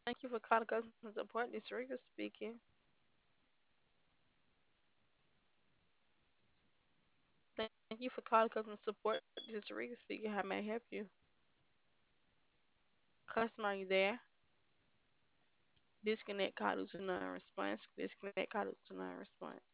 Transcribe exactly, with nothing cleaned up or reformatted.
Thank you for calling customer support. This is Rika speaking. Thank you for calling customer support. This is Rika speaking. How may I help you? Customer, are you there? Disconnect call due to non-response. Disconnect call due to non-response.